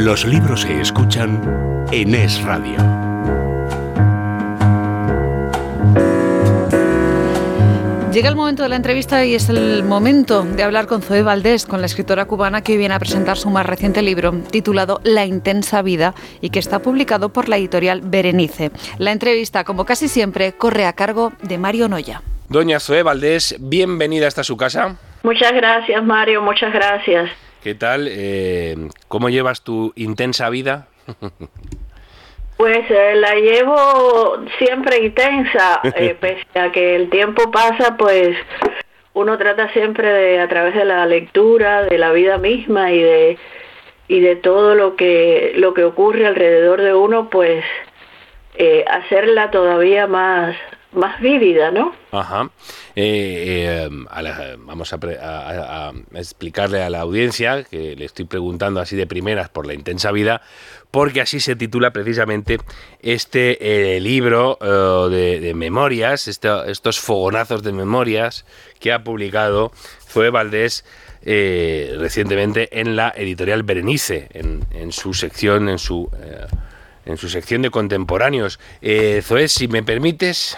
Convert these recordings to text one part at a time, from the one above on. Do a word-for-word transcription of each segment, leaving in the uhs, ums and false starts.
Los libros se escuchan en Es Radio. Llega el momento de la entrevista y es el momento de hablar con Zoé Valdés, con la escritora cubana que hoy viene a presentar su más reciente libro, titulado La intensa vida, y que está publicado por la editorial Berenice. La entrevista, como casi siempre, corre a cargo de Mario Noya. Doña Zoé Valdés, bienvenida hasta su casa. Muchas gracias, Mario, muchas gracias. ¿Qué tal? Eh, ¿Cómo llevas tu intensa vida? Pues eh, la llevo siempre intensa, eh, pese a que el tiempo pasa, pues uno trata siempre de, a través de la lectura, de la vida misma y de y de todo lo que lo que ocurre alrededor de uno, pues eh, hacerla todavía más más vívida, ¿no? Ajá. Eh, eh, a la, vamos a, pre, a, a explicarle a la audiencia que le estoy preguntando así de primeras por la intensa vida, porque así se titula precisamente este eh, libro eh, de, de memorias, este, estos fogonazos de memorias que ha publicado Zoé Valdés eh, recientemente en la editorial Berenice, en, en su sección, en su eh, en su sección de contemporáneos. Eh, Zoé, si me permites,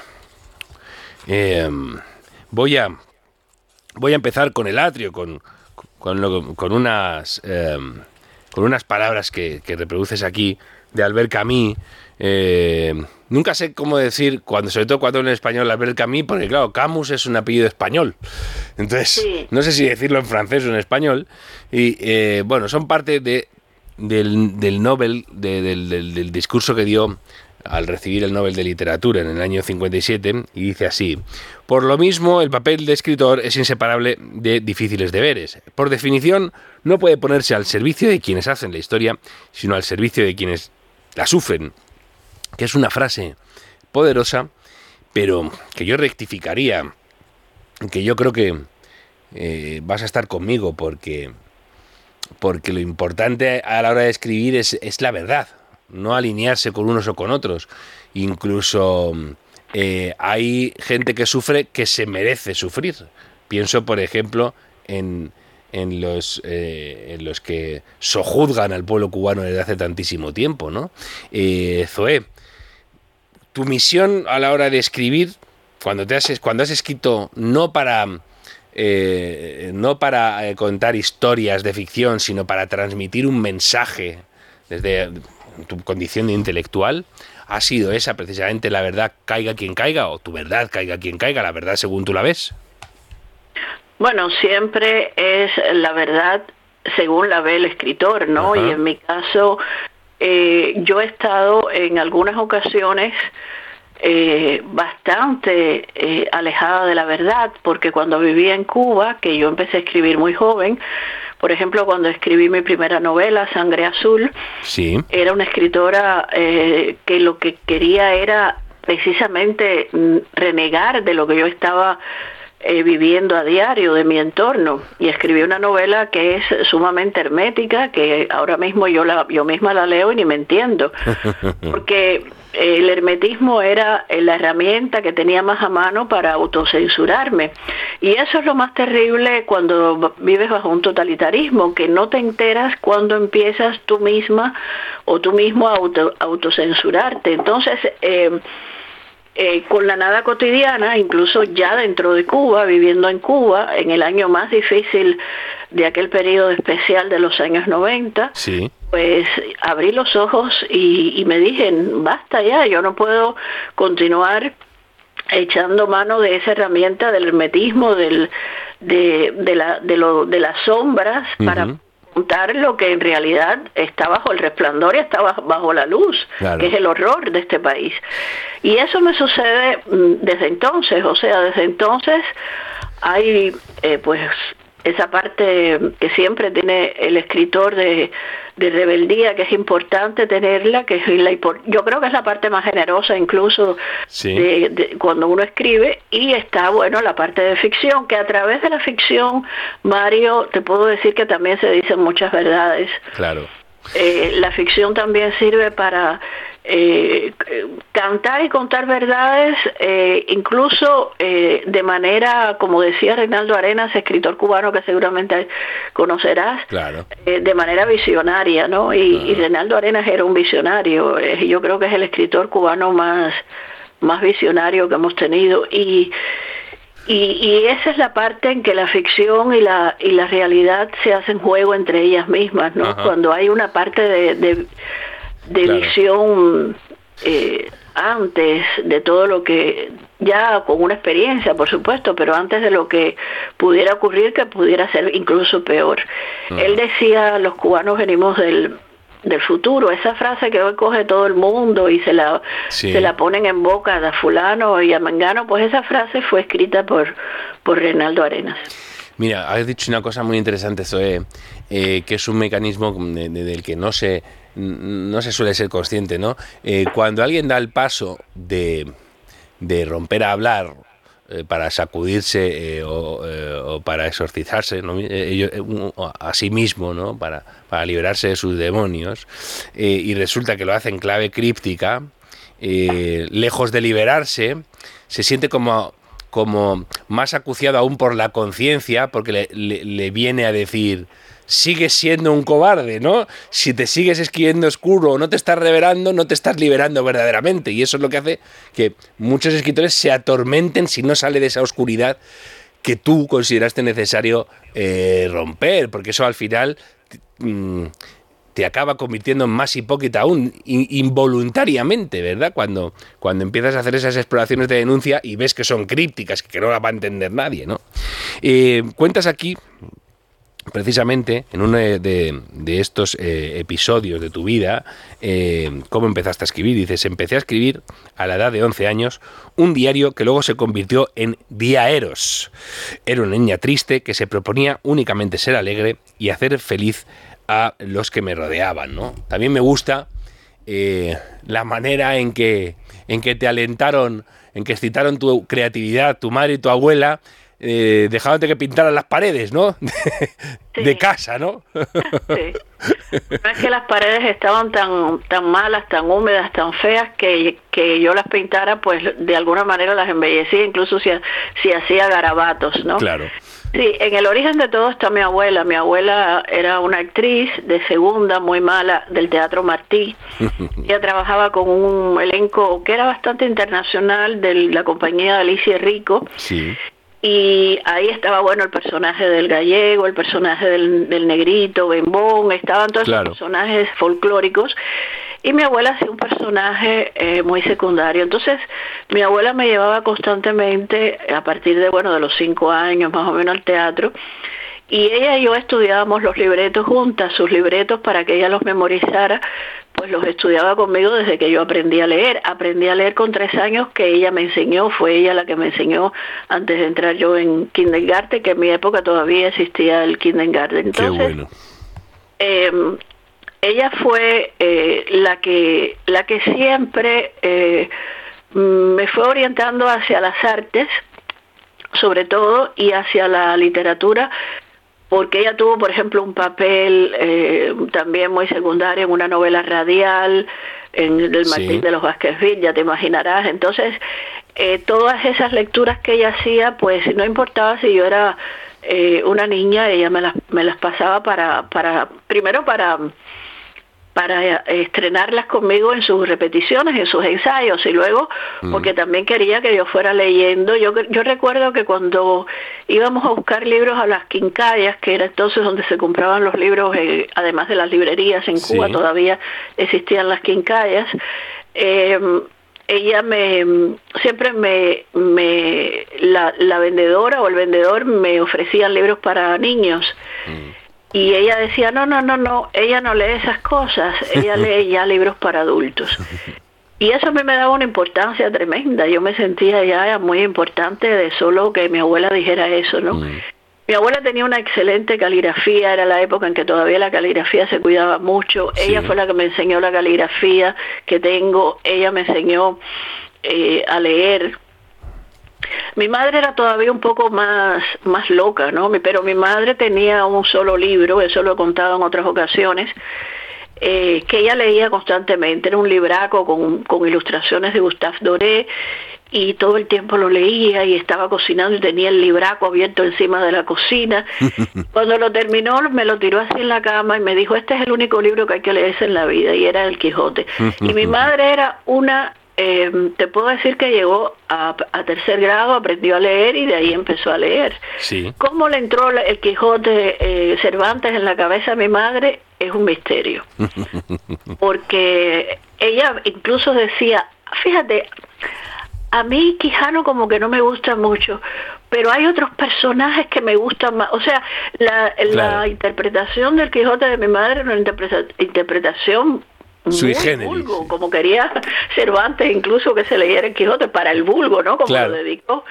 eh, voy a voy a empezar con el atrio, con con, lo, con unas eh, con unas palabras que, que reproduces aquí de Albert Camus. Eh, nunca sé cómo decir, cuando sobre todo cuando en español Albert Camus, porque claro, Camus es un apellido español. Entonces, sí. No sé si decirlo en francés o en español. Y eh, bueno, son parte de del, del Nobel, de, del, del, del discurso que dio al recibir el Nobel de Literatura en el año cincuenta y siete, y dice así: por lo mismo, el papel de escritor es inseparable de difíciles deberes. Por definición, no puede ponerse al servicio de quienes hacen la historia, sino al servicio de quienes la sufren. Que es una frase poderosa, pero que yo rectificaría, que yo creo que eh, vas a estar conmigo, porque, porque lo importante a la hora de escribir es, es la verdad, no alinearse con unos o con otros. Incluso eh, hay gente que sufre que se merece sufrir. Pienso, por ejemplo, en, en, los, eh, en los que sojuzgan al pueblo cubano desde hace tantísimo tiempo, ¿no? Eh, Zoé, tu misión a la hora de escribir, cuando, te has, cuando has escrito no para, eh, no para eh, contar historias de ficción, sino para transmitir un mensaje desde tu condición de intelectual, ha sido esa precisamente la verdad caiga quien caiga, o tu verdad caiga quien caiga, la verdad según tú la ves? Bueno, siempre es la verdad según la ve el escritor, ¿no? Ajá. Y en mi caso, eh, yo he estado en algunas ocasiones eh, bastante eh, alejada de la verdad, porque cuando vivía en Cuba, que yo empecé a escribir muy joven, por ejemplo, cuando escribí mi primera novela, Sangre Azul, sí. Era una escritora eh, que lo que quería era precisamente renegar de lo que yo estaba eh, viviendo a diario, de mi entorno, y escribí una novela que es sumamente hermética, que ahora mismo yo, la, yo misma la leo y ni me entiendo, porque el hermetismo era la herramienta que tenía más a mano para autocensurarme. Y eso es lo más terrible cuando vives bajo un totalitarismo, que no te enteras cuando empiezas tú misma o tú mismo a auto, autocensurarte. Entonces, eh, eh, con la nada cotidiana, incluso ya dentro de Cuba, viviendo en Cuba, en el año más difícil de aquel periodo especial de los años noventa, sí. Pues abrí los ojos y, y me dije, basta ya, yo no puedo continuar echando mano de esa herramienta del hermetismo, del, de, de, la, de, lo, de las sombras, uh-huh. para contar lo que en realidad está bajo el resplandor y está bajo, bajo la luz, claro. Que es el horror de este país. Y eso me sucede desde entonces, o sea, desde entonces hay eh, pues esa parte que siempre tiene el escritor de, de rebeldía, que es importante tenerla, que es la, yo creo que es la parte más generosa incluso, sí. de, de, cuando uno escribe, y está, bueno, la parte de ficción, que a través de la ficción, Mario, te puedo decir que también se dicen muchas verdades. Claro. Eh, la ficción también sirve para eh, cantar y contar verdades, eh, incluso eh, de manera, como decía Reinaldo Arenas, escritor cubano que seguramente conocerás, claro. eh, de manera visionaria, ¿no? Y, uh-huh. y Reinaldo Arenas era un visionario, eh, yo creo que es el escritor cubano más, más visionario que hemos tenido, y Y, y esa es la parte en que la ficción y la y la realidad se hacen juego entre ellas mismas, ¿no? Ajá. Cuando hay una parte de, de, de claro. visión eh, antes de todo lo que, ya con una experiencia, por supuesto, pero antes de lo que pudiera ocurrir, que pudiera ser incluso peor. Ajá. Él decía, los cubanos venimos del... del futuro, esa frase que hoy coge todo el mundo y se la sí. se la ponen en boca a fulano y a mengano, pues esa frase fue escrita por por Reinaldo Arenas. Mira, has dicho una cosa muy interesante, Zoe, eh, que es un mecanismo de, de, del que no se no se suele ser consciente, ¿no? Eh, cuando alguien da el paso de de romper a hablar Eh, para sacudirse eh, o, eh, o para exorcizarse, ¿no? eh, eh, a sí mismo, ¿no? para, para liberarse de sus demonios, eh, y resulta que lo hace en clave críptica, eh, lejos de liberarse, se siente como, como más acuciado aún por la conciencia, porque le, le, le viene a decir: sigues siendo un cobarde, ¿no? Si te sigues escribiendo oscuro o no te estás revelando, no te estás liberando verdaderamente. Y eso es lo que hace que muchos escritores se atormenten si no sale de esa oscuridad que tú consideraste necesario eh, romper, porque eso al final mm, te acaba convirtiendo en más hipócrita aún, in, involuntariamente, ¿verdad? Cuando, cuando empiezas a hacer esas exploraciones de denuncia y ves que son crípticas, que no las va a entender nadie, ¿no? Eh, cuentas aquí, precisamente, en uno de, de estos eh, episodios de tu vida, eh, cómo empezaste a escribir. Dices: empecé a escribir a la edad de once años un diario que luego se convirtió en Diaeros. Era una niña triste que se proponía únicamente ser alegre y hacer feliz a los que me rodeaban, ¿no? También me gusta eh, la manera en que, en que te alentaron, en que excitaron tu creatividad, tu madre y tu abuela, Eh, dejándote que pintaran las paredes, ¿no? De, sí. de casa, ¿no? Sí. No es que las paredes estaban tan tan malas, tan húmedas, tan feas, que, que yo las pintara, pues de alguna manera las embellecía, incluso si, si hacía garabatos, ¿no? Claro. Sí, en el origen de todo está mi abuela. Mi abuela era una actriz de segunda, muy mala, del Teatro Martí. Ella trabajaba con un elenco que era bastante internacional, de la compañía de Alicia Rico. Sí. Y ahí estaba, bueno, el personaje del gallego, el personaje del, del negrito, Bembón, estaban todos claro. esos personajes folclóricos. Y mi abuela hacía un personaje eh, muy secundario. Entonces, mi abuela me llevaba constantemente, a partir de, bueno, de los cinco años más o menos, al teatro. Y ella y yo estudiábamos los libretos juntas, sus libretos, para que ella los memorizara. Pues los estudiaba conmigo desde que yo aprendí a leer. Aprendí a leer con tres años, que ella me enseñó, fue ella la que me enseñó antes de entrar yo en kindergarten, que en mi época todavía existía el kindergarten. Entonces, qué bueno. Eh, ella fue eh, la que la que siempre eh, me fue orientando hacia las artes, sobre todo, y hacia la literatura, porque ella tuvo, por ejemplo, un papel eh, también muy secundario en una novela radial, en el Martín sí. de los Vázquez, ya te imaginarás. Entonces, eh, todas esas lecturas que ella hacía, pues no importaba si yo era eh, una niña, ella me las, me las pasaba para, para primero para... para estrenarlas conmigo en sus repeticiones, en sus ensayos, y luego mm. porque también quería que yo fuera leyendo. Yo yo recuerdo que cuando íbamos a buscar libros a las quincallas, que era entonces donde se compraban los libros, eh, además de las librerías en Cuba, sí. todavía existían las quincallas, eh, ella me siempre me, me la, la vendedora o el vendedor me ofrecían libros para niños. Mm. Y ella decía, no, no, no, no, ella no lee esas cosas, ella lee ya libros para adultos. Y eso a mí me daba una importancia tremenda. Yo me sentía ya muy importante de solo que mi abuela dijera eso, ¿no? Mm. Mi abuela tenía una excelente caligrafía, era la época en que todavía la caligrafía se cuidaba mucho. Sí. Ella fue la que me enseñó la caligrafía que tengo, ella me enseñó eh, a leer. Mi madre era todavía un poco más más loca, ¿no? Pero mi madre tenía un solo libro, eso lo he contado en otras ocasiones. eh, que ella leía constantemente. Era un libraco con, con ilustraciones de Gustave Doré, y todo el tiempo lo leía, y estaba cocinando y tenía el libraco abierto encima de la cocina. Cuando lo terminó, me lo tiró así en la cama y me dijo, este es el único libro que hay que leerse en la vida, y era El Quijote. Y mi madre era una, eh, te puedo decir que llegó a, a tercer grado, aprendió a leer y de ahí empezó a leer. Sí. ¿Cómo le entró El Quijote eh, Cervantes en la cabeza a mi madre? Es un misterio. Porque ella incluso decía, fíjate, a mí Quijano como que no me gusta mucho, pero hay otros personajes que me gustan más. O sea, la, claro. la interpretación del Quijote de mi madre era una interpreta- interpretación Sui muy generis, vulgo, sí. como quería Cervantes incluso que se leyera el Quijote para el vulgo, ¿no? Como claro. lo dedicó.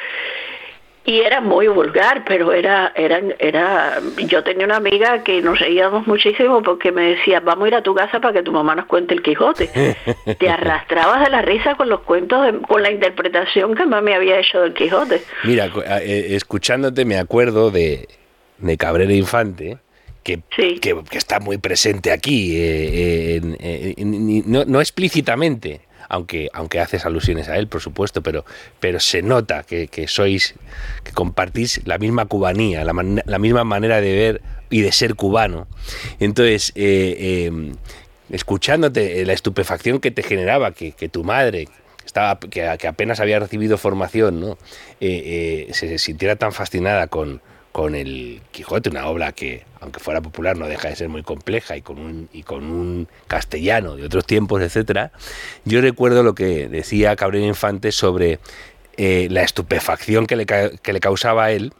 Y era muy vulgar, pero era, era, era, yo tenía una amiga que nos reíamos muchísimo porque me decía, vamos a ir a tu casa para que tu mamá nos cuente el Quijote. Te arrastrabas de la risa con los cuentos, de, con la interpretación que mami había hecho del Quijote. Mira, eh, escuchándote me acuerdo de, de Cabrera Infante, que, sí. que, que está muy presente aquí, eh, en, en, en, no, no explícitamente, aunque aunque haces alusiones a él, por supuesto, pero pero se nota que, que sois, que compartís la misma cubanía, la, man, la misma manera de ver y de ser cubano. Entonces, eh, eh, escuchándote, la estupefacción que te generaba que, que tu madre, estaba que, que apenas había recibido formación, ¿no? eh, eh, se sintiera tan fascinada con con el Quijote, una obra que, aunque fuera popular, no deja de ser muy compleja y con un, y con un castellano de otros tiempos, etcétera. Yo recuerdo lo que decía Cabrera Infante sobre eh, la estupefacción que le, que le causaba a él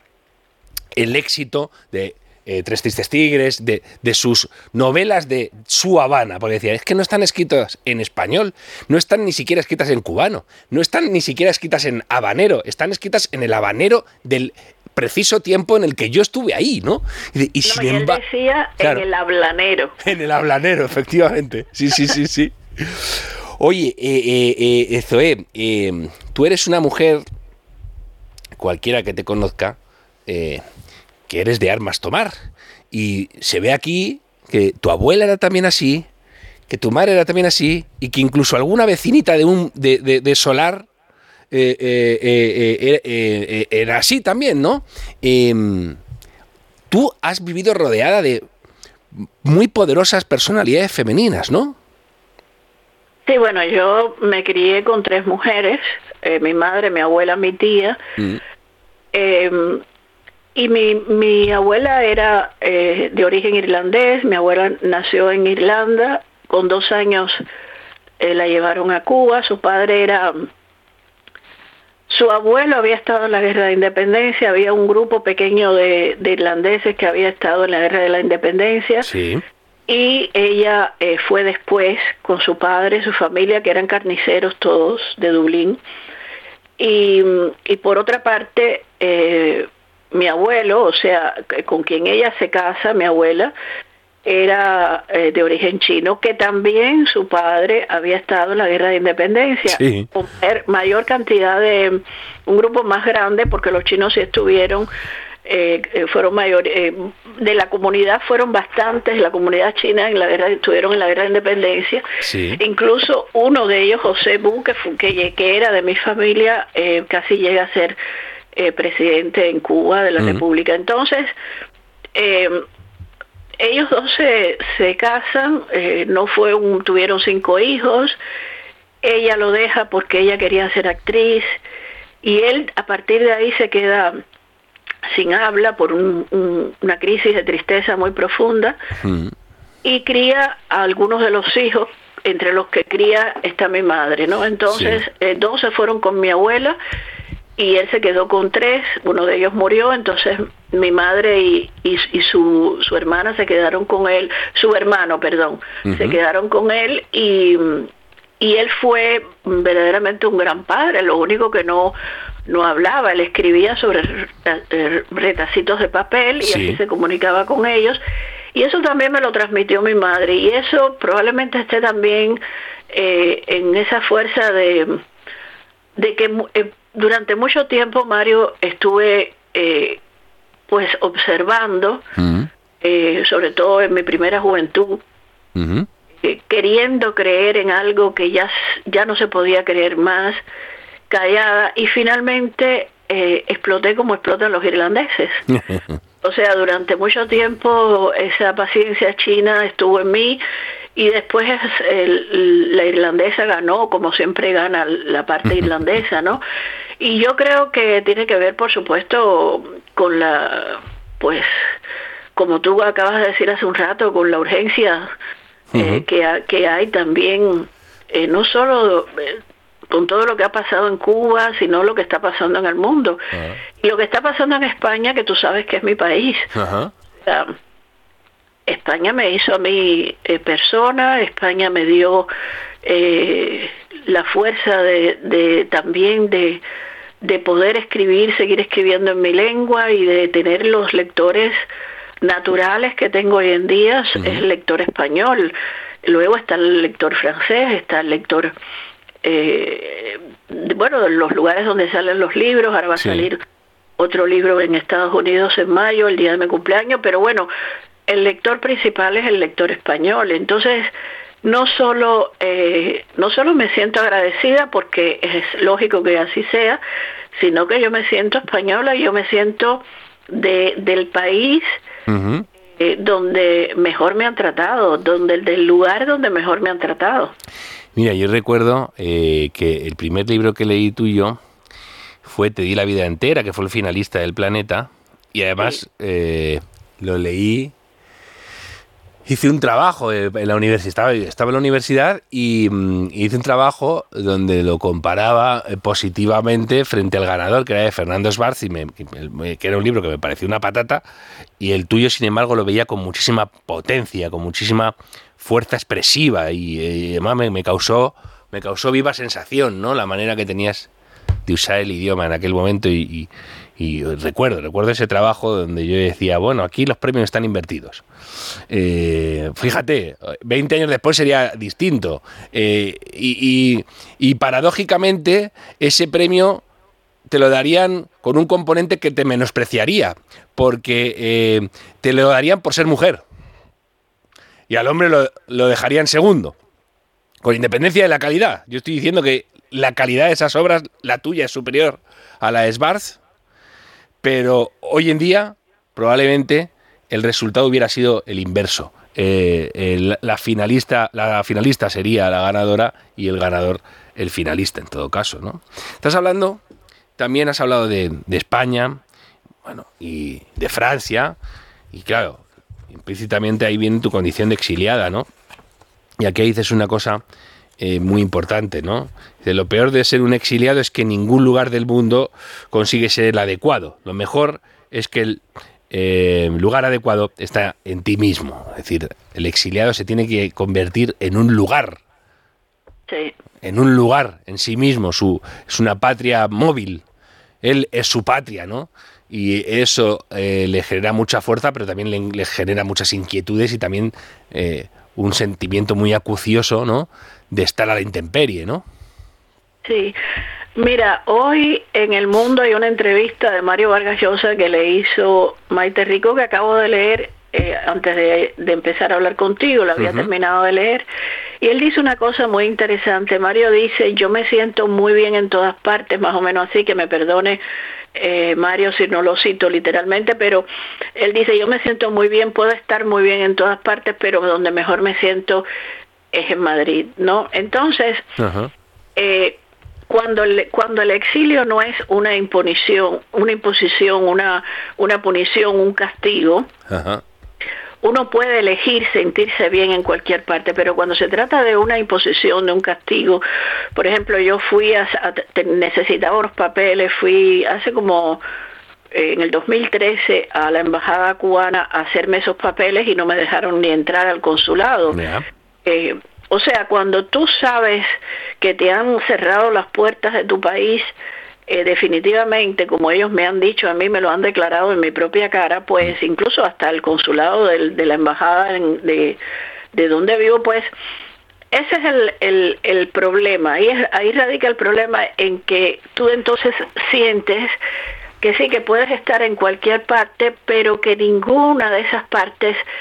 el éxito de eh, Tres Tristes Tigres, de, de sus novelas de su Habana, porque decía, es que no están escritas en español, no están ni siquiera escritas en cubano, no están ni siquiera escritas en habanero, están escritas en el habanero del preciso tiempo en el que yo estuve ahí, ¿no? Y, y no, sin y él embargo, decía claro, en el hablanero. En el hablanero, efectivamente. Sí, sí, sí, sí. Oye, eh, eh, eh, Zoé, eh, tú eres una mujer, cualquiera que te conozca, eh, que eres de armas tomar. Y se ve aquí que tu abuela era también así, que tu madre era también así, y que incluso alguna vecinita de un de, de, de Solar Eh, eh, eh, eh, eh, eh, era así también, ¿no? Eh, tú has vivido rodeada de muy poderosas personalidades femeninas, ¿no? Sí, bueno, yo me crié con tres mujeres, eh, mi madre, mi abuela, mi tía, mm. eh, y mi, mi abuela era eh, de origen irlandés, mi abuela nació en Irlanda, con dos años eh, la llevaron a Cuba, su padre era... Su abuelo había estado en la Guerra de Independencia, había un grupo pequeño de, de irlandeses que había estado en la Guerra de la Independencia, sí. Y ella eh, fue después con su padre, su familia, que eran carniceros todos de Dublín, y, y por otra parte, eh, mi abuelo, o sea, con quien ella se casa, mi abuela, era eh, de origen chino, que también su padre había estado en la Guerra de Independencia, sí. Con mayor cantidad de, un grupo más grande, porque los chinos sí estuvieron, eh, fueron mayores, eh, de la comunidad fueron bastantes, la comunidad china en la guerra, estuvieron en la Guerra de Independencia, sí. Incluso uno de ellos, José Bu, que, fue, que, que era de mi familia, eh, casi llega a ser eh, presidente en Cuba de la mm. República. Entonces, eh, ellos dos se, se casan, eh, no fue un, tuvieron cinco hijos, ella lo deja porque ella quería ser actriz, y él a partir de ahí se queda sin habla por un, un, una crisis de tristeza muy profunda, mm. y cría a algunos de los hijos, entre los que cría está mi madre, ¿no? Entonces, sí. eh, dos se fueron con mi abuela, y él se quedó con tres, uno de ellos murió, entonces mi madre y, y, y su, su hermana se quedaron con él, su hermano, perdón, uh-huh. se quedaron con él, y, y él fue verdaderamente un gran padre, lo único que no, no hablaba, él escribía sobre retacitos de papel, y sí. así se comunicaba con ellos, y eso también me lo transmitió mi madre, y eso probablemente esté también eh, en esa fuerza de, de que... Eh, durante mucho tiempo, Mario, estuve eh, pues observando, uh-huh. eh, sobre todo en mi primera juventud, uh-huh. eh, queriendo creer en algo que ya, ya no se podía creer más, callada, y finalmente eh, exploté como explotan los irlandeses. O sea, durante mucho tiempo esa paciencia china estuvo en mí, y después el, la irlandesa ganó, como siempre gana la parte irlandesa, ¿no? Y yo creo que tiene que ver, por supuesto, con la, pues, como tú acabas de decir hace un rato, con la urgencia eh, uh-huh. que, que hay también, eh, no solo eh, con todo lo que ha pasado en Cuba, sino lo que está pasando en el mundo. Uh-huh. Y lo que está pasando en España, que tú sabes que es mi país. Uh-huh. O sea, España me hizo a mí eh, persona, España me dio eh, la fuerza de, de también de, de poder escribir, seguir escribiendo en mi lengua y de tener los lectores naturales que tengo hoy en día. Uh-huh. Es el lector español, luego está el lector francés, está el lector, eh, bueno, de los lugares donde salen los libros. Ahora va a sí. salir otro libro en Estados Unidos en mayo, el día de mi cumpleaños, pero bueno, el lector principal es el lector español. Entonces, no solo eh, no solo me siento agradecida, porque es lógico que así sea, sino que yo me siento española y yo me siento de del país uh-huh. eh, donde mejor me han tratado, donde del lugar donde mejor me han tratado. Mira, yo recuerdo eh, que el primer libro que leí tuyo fue Te di la vida entera, que fue el finalista del Planeta, y además sí. eh, lo leí. Hice un trabajo en la universidad, estaba, estaba en la universidad y mm, hice un trabajo donde lo comparaba positivamente frente al ganador, que era de Fernando Schwartz, y me, que era un libro que me pareció una patata, y el tuyo, sin embargo, lo veía con muchísima potencia, con muchísima fuerza expresiva, y, y además me, me causó me causó viva sensación, ¿no? La manera que tenías de usar el idioma en aquel momento, y, y Y recuerdo, recuerdo ese trabajo donde yo decía, bueno, aquí los premios están invertidos. Eh, fíjate, veinte años después sería distinto. Eh, y, y, y paradójicamente, ese premio te lo darían con un componente que te menospreciaría, porque eh, te lo darían por ser mujer. Y al hombre lo, lo dejarían segundo, con independencia de la calidad. Yo estoy diciendo que la calidad de esas obras, la tuya es superior a la de Schwartz, pero hoy en día probablemente el resultado hubiera sido el inverso. Eh, el, la finalista la finalista sería la ganadora y el ganador el finalista, en todo caso, ¿no? Estás hablando, también has hablado de, de España, bueno, y de Francia, y claro, implícitamente ahí viene tu condición de exiliada, ¿no? Y aquí dices una cosa Eh, muy importante, ¿no? De lo peor de ser un exiliado es que en ningún lugar del mundo consigue ser el adecuado. Lo mejor es que el eh, lugar adecuado está en ti mismo. Es decir, el exiliado se tiene que convertir en un lugar. Sí. En un lugar en sí mismo. Su, es una patria móvil. Él es su patria, ¿no? Y eso eh, le genera mucha fuerza, pero también le, le genera muchas inquietudes y también eh, un sentimiento muy acucioso, ¿no?, de estar a la intemperie, ¿no? Sí. Mira, hoy en El Mundo hay una entrevista de Mario Vargas Llosa que le hizo Maite Rico, que acabo de leer eh, antes de, de empezar a hablar contigo, la había uh-huh. terminado de leer, y él dice una cosa muy interesante. Mario dice, yo me siento muy bien en todas partes, más o menos así, que me perdone eh, Mario si no lo cito literalmente, pero él dice, yo me siento muy bien, puedo estar muy bien en todas partes, pero donde mejor me siento es en Madrid, ¿no? Entonces, uh-huh. eh, cuando el, cuando el exilio no es una imposición, una imposición, una una punición, un castigo, uh-huh. uno puede elegir sentirse bien en cualquier parte, pero cuando se trata de una imposición, de un castigo, por ejemplo, yo fui a, a te, necesitaba unos papeles, fui hace como en el dos mil trece a la embajada cubana a hacerme esos papeles y no me dejaron ni entrar al consulado. Yeah. Eh, o sea, cuando tú sabes que te han cerrado las puertas de tu país, eh, definitivamente, como ellos me han dicho, a mí me lo han declarado en mi propia cara, pues incluso hasta el consulado del, de la embajada en, de, de donde vivo, pues ese es el, el, el problema. Ahí, es, ahí radica el problema, en que tú entonces sientes que sí, que puedes estar en cualquier parte, pero que ninguna de esas partes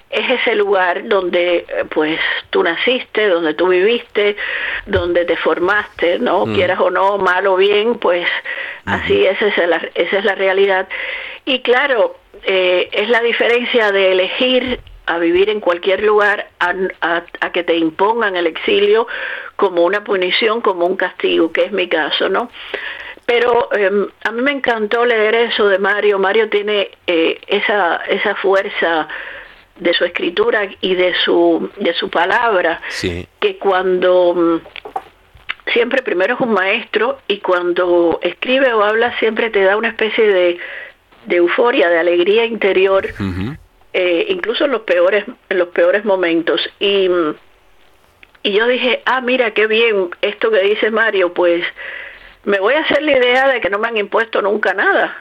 es ese lugar donde pues tú naciste, donde tú viviste, donde te formaste, ¿no? Mm. Quieras o no, mal o bien, pues uh-huh. así esa es la, esa es la realidad. Y claro, eh, es la diferencia de elegir a vivir en cualquier lugar a, a, a que te impongan el exilio como una punición, como un castigo, que es mi caso, ¿no? Pero eh, a mí me encantó leer eso de Mario. Mario tiene eh, esa esa fuerza de su escritura y de su de su palabra, sí. que cuando siempre primero es un maestro y cuando escribe o habla siempre te da una especie de, de euforia, de alegría interior, uh-huh. eh, incluso en los peores en los peores momentos. Y, y yo dije, ah, mira, qué bien esto que dice Mario, pues me voy a hacer la idea de que no me han impuesto nunca nada,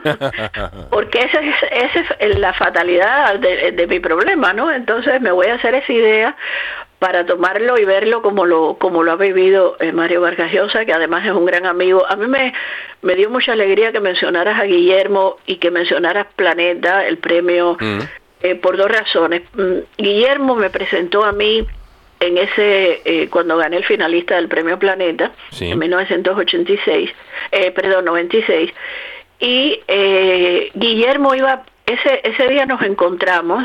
porque esa es, esa es la fatalidad de, de mi problema, ¿no? Entonces me voy a hacer esa idea para tomarlo y verlo como lo como lo ha vivido eh, Mario Vargas Llosa, que además es un gran amigo. A mí me, me dio mucha alegría que mencionaras a Guillermo y que mencionaras Planeta, el premio, mm. eh, por dos razones. Guillermo me presentó a mí en ese, eh, cuando gané el finalista del Premio Planeta, sí. en mil novecientos ochenta y seis, eh, perdón, noventa y seis, y eh, Guillermo iba, ese ese día nos encontramos,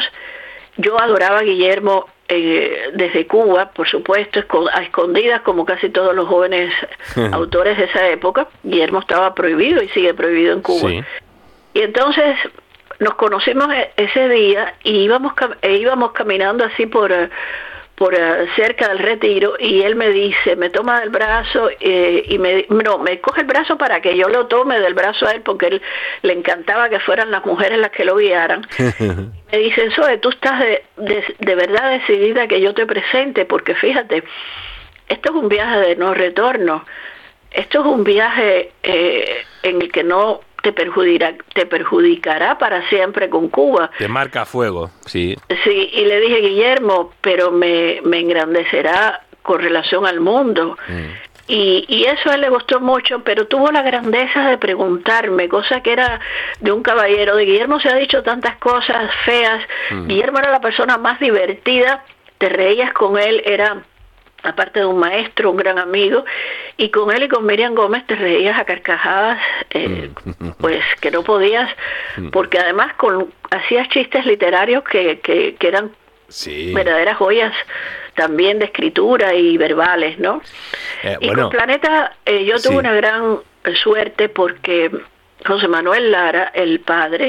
yo adoraba a Guillermo eh, desde Cuba, por supuesto, a escondidas como casi todos los jóvenes autores de esa época. Guillermo estaba prohibido y sigue prohibido en Cuba. Sí. Y entonces nos conocimos ese día y íbamos, e íbamos caminando así por... por uh, cerca del Retiro, y él me dice, me toma del brazo eh, y me no, me coge el brazo para que yo lo tome del brazo a él, porque él le encantaba que fueran las mujeres las que lo guiaran. Me dice, Zoe, tú estás de, de, de verdad decidida que yo te presente, porque fíjate, esto es un viaje de no retorno, esto es un viaje eh, en el que no te perjudicará, te perjudicará para siempre con Cuba. Te marca fuego, sí. Sí, y le dije, Guillermo, pero me, me engrandecerá con relación al mundo. Mm. Y, y eso a él le gustó mucho, pero tuvo la grandeza de preguntarme, cosa que era de un caballero. De Guillermo se ha dicho tantas cosas feas. Mm. Guillermo era la persona más divertida, te reías con él, era... aparte de un maestro, un gran amigo, y con él y con Miriam Gómez te reías a carcajadas, eh, pues que no podías, porque además con hacías chistes literarios que, que, que eran sí. verdaderas joyas también de escritura y verbales, ¿no? Eh, y bueno, con Planeta eh, yo tuve sí. una gran suerte porque José Manuel Lara, el padre,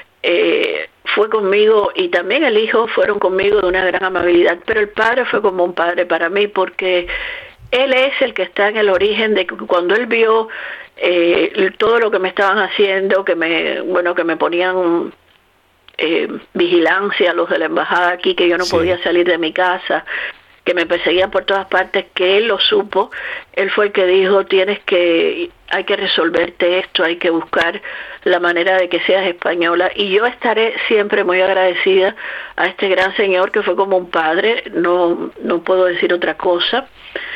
eh, fue conmigo, y también el hijo fueron conmigo de una gran amabilidad, pero el padre fue como un padre para mí, porque él es el que está en el origen de que cuando él vio eh, todo lo que me estaban haciendo, que me bueno que me ponían eh, vigilancia los de la embajada aquí, que yo no sí. podía salir de mi casa, que me perseguían por todas partes, que él lo supo. Él fue el que dijo, tienes que, hay que resolverte esto, hay que buscar la manera de que seas española, y yo estaré siempre muy agradecida a este gran señor que fue como un padre, no, no puedo decir otra cosa,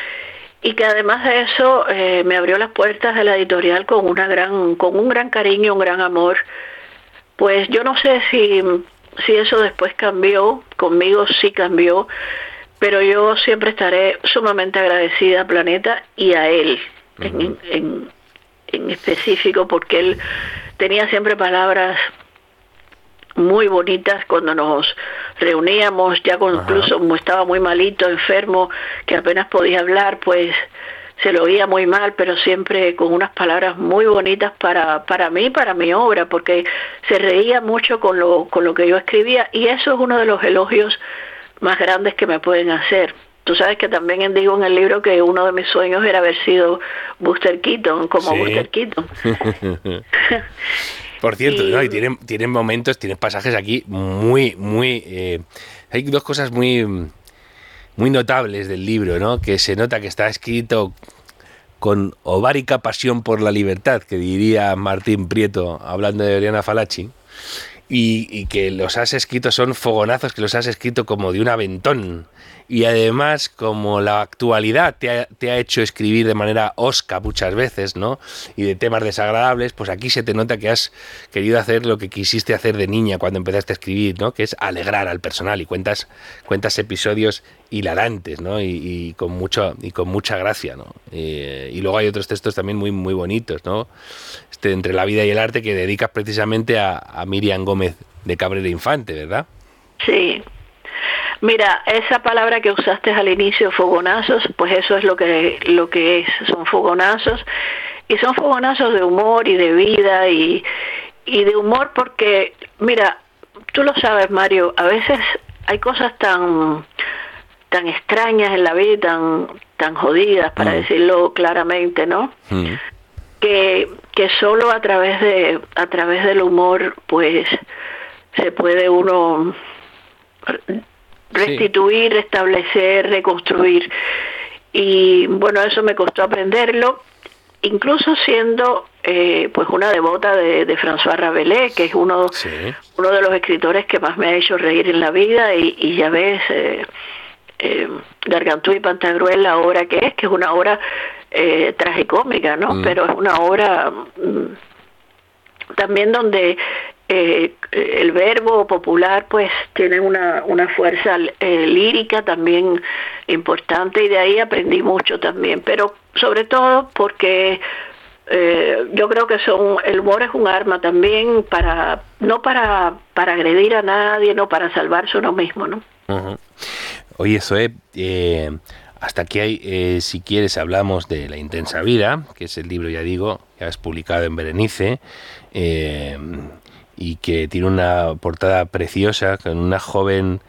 y que además de eso eh, me abrió las puertas de la editorial con una gran, con un gran cariño, un gran amor. Pues yo no sé si, si eso después cambió, conmigo sí cambió, pero yo siempre estaré sumamente agradecida a Planeta y a él uh-huh. en, en, en específico, porque él tenía siempre palabras muy bonitas cuando nos reuníamos, ya con, incluso como estaba muy malito, enfermo, que apenas podía hablar, pues se lo oía muy mal, pero siempre con unas palabras muy bonitas para para mí, para mi obra, porque se reía mucho con lo con lo que yo escribía, y eso es uno de los elogios más grandes que me pueden hacer. Tú sabes que también digo en el libro que uno de mis sueños era haber sido Buster Keaton, como sí. Buster Keaton. Por cierto, y, ¿no? y tienen, tienen momentos, tienen pasajes aquí muy, muy... Eh, hay dos cosas muy, muy notables del libro, ¿no? Que se nota que está escrito con ovárica pasión por la libertad, que diría Martín Prieto, hablando de Oriana Fallaci. y, y que los has escrito, son fogonazos que los has escrito como de un aventón. Y además, como la actualidad te ha, te ha hecho escribir de manera hosca muchas veces, ¿no? Y de temas desagradables, pues aquí se te nota que has querido hacer lo que quisiste hacer de niña cuando empezaste a escribir, ¿no? Que es alegrar al personal, y cuentas, cuentas episodios hilarantes, ¿no? Y, y con mucho y con mucha gracia, ¿no? Y, y luego hay otros textos también muy muy bonitos, ¿no? Este, entre la vida y el arte, que dedicas precisamente a, a Miriam Gómez de Cabrera Infante, ¿verdad? Sí. Mira, esa palabra que usaste al inicio, fogonazos, pues eso es lo que lo que es, son fogonazos, y son fogonazos de humor y de vida, y, y de humor porque, mira, tú lo sabes, Mario, a veces hay cosas tan tan extrañas en la vida, tan tan jodidas, para mm. decirlo claramente, ¿no? Mm. Que que solo a través de a través del humor, pues, se puede uno restituir, sí. restablecer, reconstruir. Y bueno, eso me costó aprenderlo, incluso siendo eh, pues una devota de, de François Rabelais, que es uno, sí. uno de los escritores que más me ha hecho reír en la vida, y, y ya ves, eh, eh, Gargantúa y Pantagruel, la obra que es, que es una obra eh, tragicómica, ¿no? Mm. Pero es una obra mm, también donde Eh, el verbo popular pues tiene una, una fuerza eh, lírica también importante, y de ahí aprendí mucho también, pero sobre todo porque eh, yo creo que son el humor es un arma también, para no para para agredir a nadie, no para salvarse uno mismo, ¿no? Uh-huh. Oye, Zoe, eh, hasta aquí hay, eh, si quieres hablamos de La intensa vida, que es el libro, ya digo, que has publicado en Berenice, eh, y que tiene una portada preciosa con una joven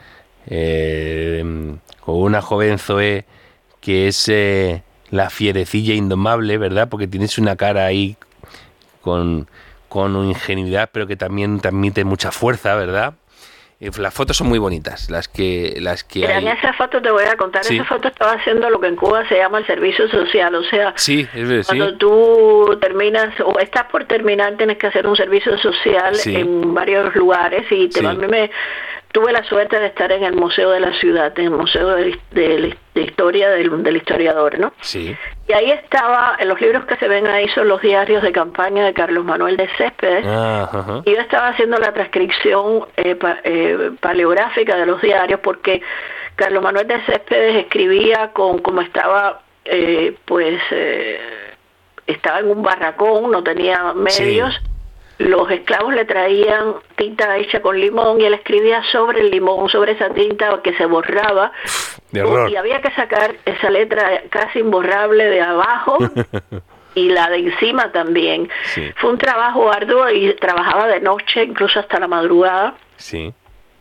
eh, con una joven Zoe que es eh, la fierecilla indomable, ¿verdad? Porque tienes una cara ahí con, con ingenuidad, pero que también transmite mucha fuerza, ¿verdad? Eh, las fotos son muy bonitas, las que las que Mira, hay. En esa foto te voy a contar, sí. esa foto estaba haciendo lo que en Cuba se llama el servicio social, o sea, sí, es, cuando sí. tú terminas o estás por terminar, tienes que hacer un servicio social sí. en varios lugares, y te, sí. a mí me tuve la suerte de estar en el Museo de la Ciudad, en el Museo de, de, de Historia del, del Historiador, ¿no? Sí. Y ahí estaba, en los libros que se ven ahí son los diarios de campaña de Carlos Manuel de Céspedes, ah, uh-huh. y yo estaba haciendo la transcripción eh, pa, eh, paleográfica de los diarios, porque Carlos Manuel de Céspedes escribía con como estaba, eh, pues, eh, estaba en un barracón, no tenía medios, sí. Los esclavos le traían tinta hecha con limón, y él escribía sobre el limón, sobre esa tinta que se borraba, de error. Y había que sacar esa letra casi imborrable de abajo y la de encima también. Sí. Fue un trabajo arduo, y trabajaba de noche, incluso hasta la madrugada. Sí.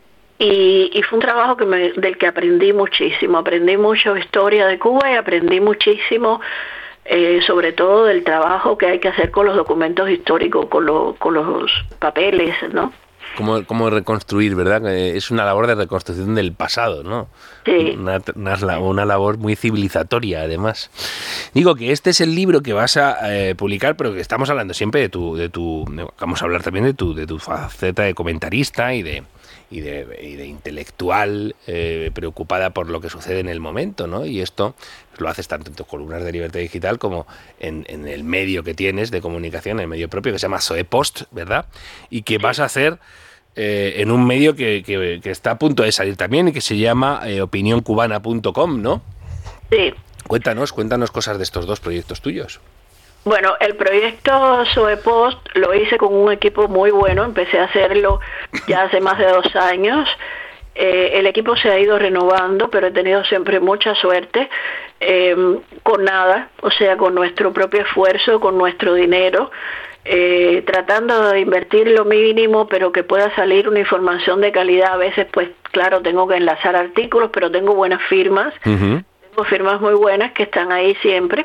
Y, y fue un trabajo que me, del que aprendí muchísimo. Aprendí mucho historia de Cuba, y aprendí muchísimo Eh, sobre todo del trabajo que hay que hacer con los documentos históricos, con, lo, con los papeles, ¿no? Cómo, cómo reconstruir, ¿verdad? Es una labor de reconstrucción del pasado, ¿no? Sí. Una, una, una labor muy civilizatoria, además. Digo que este es el libro que vas a eh, publicar, pero que estamos hablando siempre de tu, de tu, vamos a hablar también de tu, de tu faceta de comentarista y de y de, y de intelectual eh, preocupada por lo que sucede en el momento, ¿no? Y esto lo haces tanto en tus columnas de Libertad Digital como en, en el medio que tienes de comunicación, el medio propio, que se llama Zoe Post, ¿verdad? Y que vas a hacer eh, en un medio que, que, que está a punto de salir también, y que se llama eh, opinión cubana punto com, ¿no? Sí. Cuéntanos, cuéntanos cosas de estos dos proyectos tuyos. Bueno, el proyecto Zoe Post lo hice con un equipo muy bueno, empecé a hacerlo ya hace más de dos años. Eh, el equipo se ha ido renovando, pero he tenido siempre mucha suerte, eh, con nada, o sea, con nuestro propio esfuerzo, con nuestro dinero, eh, tratando de invertir lo mínimo, pero que pueda salir una información de calidad. A veces, pues, claro, tengo que enlazar artículos, pero tengo buenas firmas, uh-huh. tengo firmas muy buenas que están ahí siempre.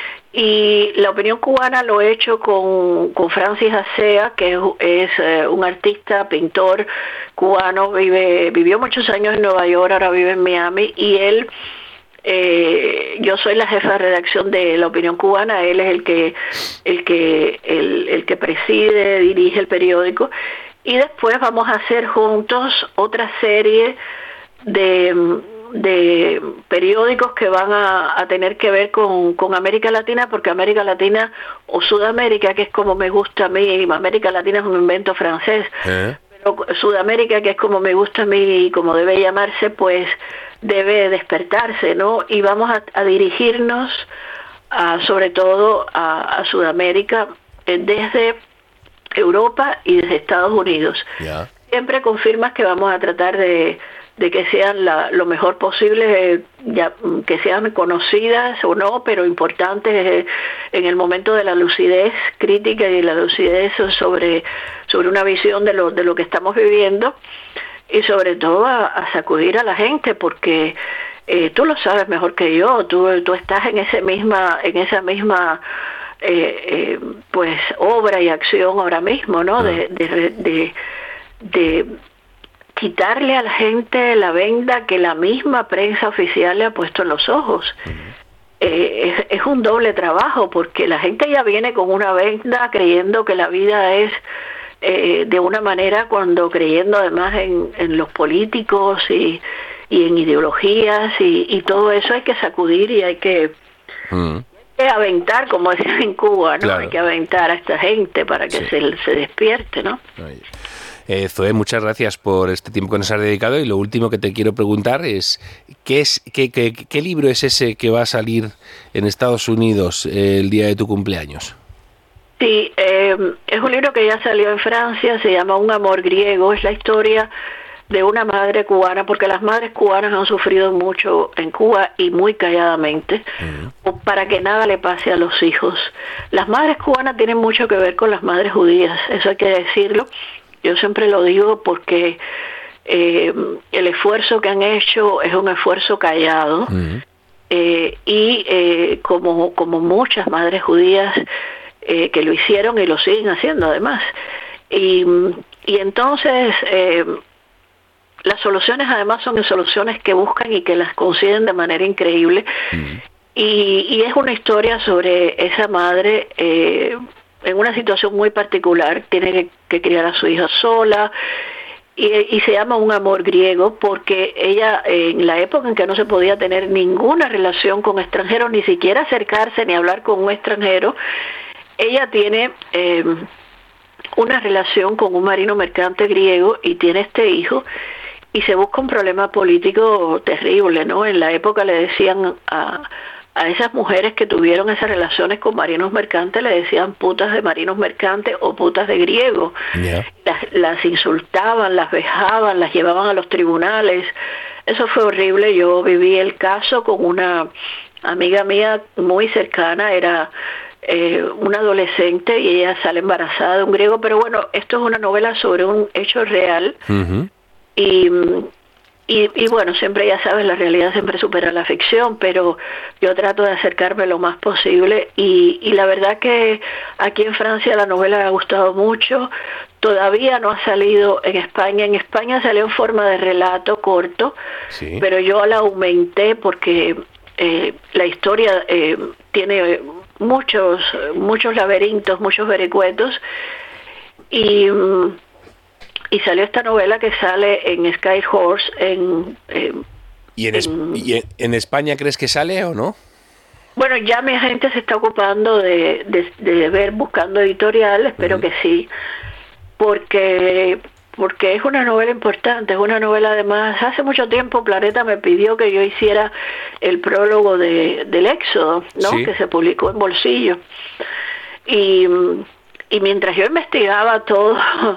Y la opinión cubana lo he hecho con, con Francis Acea, que es, es eh, un artista, pintor cubano, vive vivió muchos años en Nueva York, ahora vive en Miami, y él, eh, yo soy la jefa de redacción de la opinión cubana, él es el que el que el, el que preside, dirige el periódico, y después vamos a hacer juntos otra serie de, de periódicos que van a, a tener que ver con, con América Latina, porque América Latina o Sudamérica, que es como me gusta a mí, América Latina es un invento francés, ¿Eh? pero Sudamérica, que es como me gusta a mí y como debe llamarse, pues debe despertarse, ¿no? Y vamos a, a dirigirnos a, sobre todo a, a Sudamérica eh, desde Europa y desde Estados Unidos. Yeah. Siempre con firmas que vamos a tratar de, de que sean la, lo mejor posible, eh, ya, que sean conocidas o no, pero importantes eh, en el momento de la lucidez crítica y la lucidez sobre, sobre una visión de lo, de lo que estamos viviendo, y sobre todo a, a sacudir a la gente, porque eh, tú lo sabes mejor que yo, tú, tú estás en ese misma, en esa misma eh, eh, pues obra y acción ahora mismo, ¿no? De, de, de, de quitarle a la gente la venda que la misma prensa oficial le ha puesto en los ojos. Eh, es, es un doble trabajo, porque la gente ya viene con una venda creyendo que la vida es Eh, de una manera, cuando creyendo además en, en los políticos y, y en ideologías y, y todo eso hay que sacudir y hay que, mm. hay que aventar, como decían en Cuba, ¿no? Claro. Hay que aventar a esta gente para que sí. se, se despierte, ¿no? Eh, Zoe, muchas gracias por este tiempo que nos has dedicado, y lo último que te quiero preguntar es ¿qué, es, qué, qué, qué libro es ese que va a salir en Estados Unidos eh, el día de tu cumpleaños? Sí, eh, es un libro que ya salió en Francia, se llama Un amor griego, es la historia de una madre cubana, porque las madres cubanas han sufrido mucho en Cuba y muy calladamente, uh-huh. para que nada le pase a los hijos. Las madres cubanas tienen mucho que ver con las madres judías, eso hay que decirlo, yo siempre lo digo porque eh, el esfuerzo que han hecho es un esfuerzo callado, uh-huh. eh, y eh, como, como muchas madres judías, Eh, que lo hicieron y lo siguen haciendo además, y, y entonces eh, las soluciones además son soluciones que buscan y que las consiguen de manera increíble, mm. y, y es una historia sobre esa madre eh, en una situación muy particular, tiene que, que criar a su hija sola, y, y se llama Un amor griego porque ella, en la época en que no se podía tener ninguna relación con extranjeros, ni siquiera acercarse ni hablar con un extranjero, ella tiene eh, una relación con un marino mercante griego y tiene este hijo, y se busca un problema político terrible, ¿no? En la época le decían a, a esas mujeres que tuvieron esas relaciones con marinos mercantes, le decían putas de marinos mercantes o putas de griego. Yeah. Las, las insultaban, las vejaban, las llevaban a los tribunales. Eso fue horrible. Yo viví el caso con una amiga mía muy cercana, era Eh, una adolescente, y ella sale embarazada de un griego, pero bueno, esto es una novela sobre un hecho real, uh-huh. y, y, y bueno, siempre, ya sabes, la realidad siempre supera la ficción, pero yo trato de acercarme lo más posible, y, y la verdad que aquí en Francia la novela me ha gustado mucho, todavía no ha salido en España, en España salió en forma de relato corto, sí. pero yo la aumenté porque eh, la historia eh, tiene muchos muchos laberintos, muchos vericuetos, y, y salió esta novela que sale en Sky Horse en, eh, ¿Y, en, en, ¿Y en España crees que sale o no? Bueno, ya mi agente se está ocupando de, de, de ver, buscando editorial, espero uh-huh. que sí, porque porque es una novela importante, es una novela además, hace mucho tiempo Planeta me pidió que yo hiciera el prólogo de, del Éxodo, ¿no? Sí. Que se publicó en Bolsillo. Y, y mientras yo investigaba todo,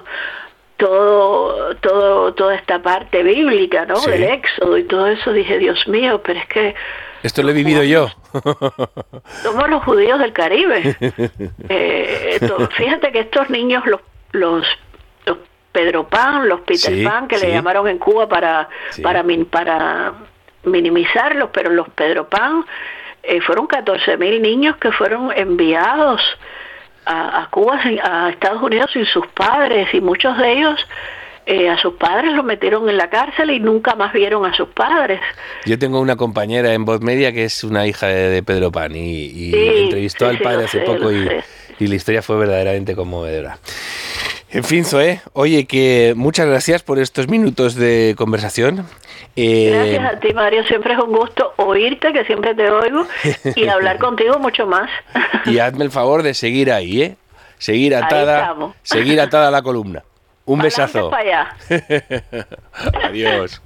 todo, todo, toda esta parte bíblica, ¿no? Sí. Del Éxodo y todo eso, dije, Dios mío, pero es que esto lo he vivido yo. Somos los judíos del Caribe. eh, esto, fíjate que estos niños, los, los Pedro Pan, los Peter sí, Pan, que sí. le llamaron en Cuba para, sí. para, min, para minimizarlos, pero los Pedro Pan eh, fueron catorce mil niños que fueron enviados a, a Cuba, a Estados Unidos sin sus padres, y muchos de ellos eh, a sus padres los metieron en la cárcel y nunca más vieron a sus padres. Yo tengo una compañera en Voz Media que es una hija de, de Pedro Pan y, y sí, entrevistó sí, al padre sí, hace sé, poco y, y la historia fue verdaderamente conmovedora. En fin, Zoé, oye, que muchas gracias por estos minutos de conversación. Eh... Gracias a ti, Mario. Siempre es un gusto oírte, que siempre te oigo, y hablar contigo mucho más. Y hazme el favor de seguir ahí, ¿eh? Seguir atada, seguir atada a la columna. Un para besazo. Para allá. Adiós.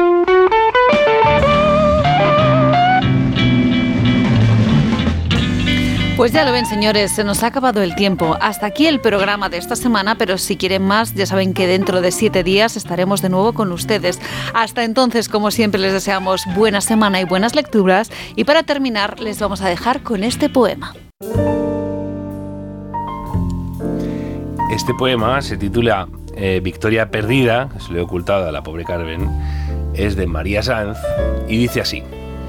Pues ya lo ven, señores, se nos ha acabado el tiempo. Hasta aquí el programa de esta semana, pero si quieren más, ya saben que dentro de siete días estaremos de nuevo con ustedes. Hasta entonces, como siempre, les deseamos buena semana y buenas lecturas. Y para terminar, les vamos a dejar con este poema. Este poema se titula eh, Victoria perdida, que se le he ocultado a la pobre Carmen, es de María Sanz y dice así.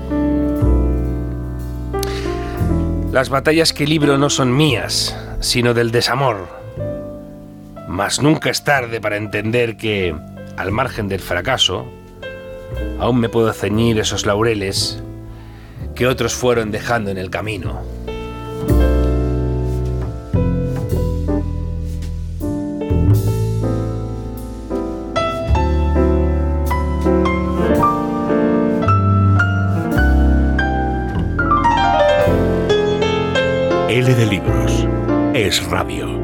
Las batallas que libro no son mías, sino del desamor. Mas nunca es tarde para entender que, al margen del fracaso, aún me puedo ceñir esos laureles que otros fueron dejando en el camino. L de Libros. Es Radio.